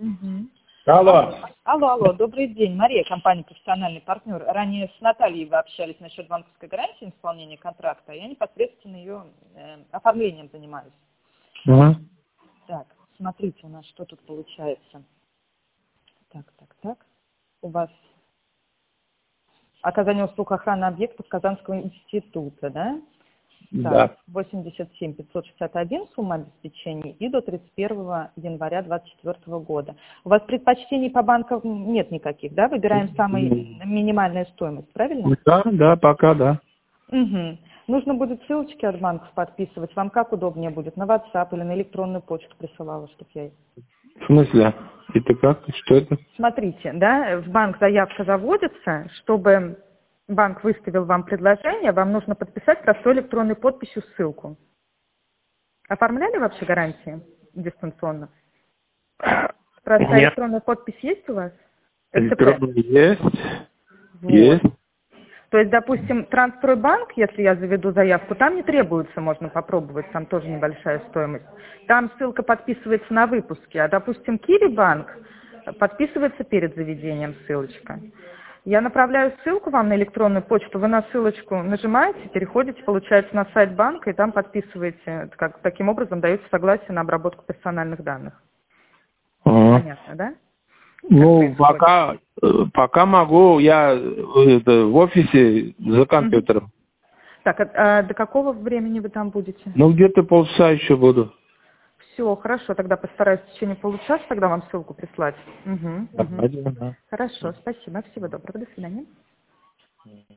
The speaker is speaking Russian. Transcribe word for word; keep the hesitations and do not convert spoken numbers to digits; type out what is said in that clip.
Мгм. Алло. Алло, алло, добрый день. Мария, компания «Профессиональный партнер». Ранее с Натальей вы общались насчет банковской гарантии исполнения контракта. Я непосредственно ее э, оформлением занимаюсь. Угу. Так, смотрите, у нас что тут получается. Так, так, так. У вас оказание услуг охраны объектов Казанского института, да? Так, Да. восемьдесят семь пятьсот шестьдесят один сумма обеспечения и до тридцать первого января двадцать четвёртого года. У вас предпочтений по банкам нет никаких, да? Выбираем самую минимальную стоимость, правильно? Да, да, пока да. Угу. Нужно будет ссылочки от банков подписывать. Вам как удобнее будет? На WhatsApp или на электронную почту присылала, чтобы я... В смысле? Это как? Что это? Смотрите, да, в банк заявка заводится, чтобы банк выставил вам предложение, вам нужно подписать простой электронной подписью ссылку. Оформляли вообще гарантии дистанционно? Простая Нет. электронная подпись есть у вас? СТП. Электронный есть. Вот. Есть. То есть, допустим, Трансстройбанк, если я заведу заявку, там не требуется, можно попробовать, там тоже небольшая стоимость. Там ссылка подписывается на выпуске, а, допустим, Киви-банк подписывается перед заведением ссылочка. Я направляю ссылку вам на электронную почту, вы на ссылочку нажимаете, переходите, получается, на сайт банка, и там подписываете, как, таким образом даете согласие на обработку персональных данных. Ага. Понятно, да? Ну, пока, э, пока могу, я э, это, в офисе за компьютером. Так, а, а до какого времени вы там будете? Ну, где-то полчаса еще буду. Все, хорошо, тогда постараюсь в течение получаса тогда вам ссылку прислать. Угу, угу. Да. Хорошо, спасибо, всего доброго, до свидания.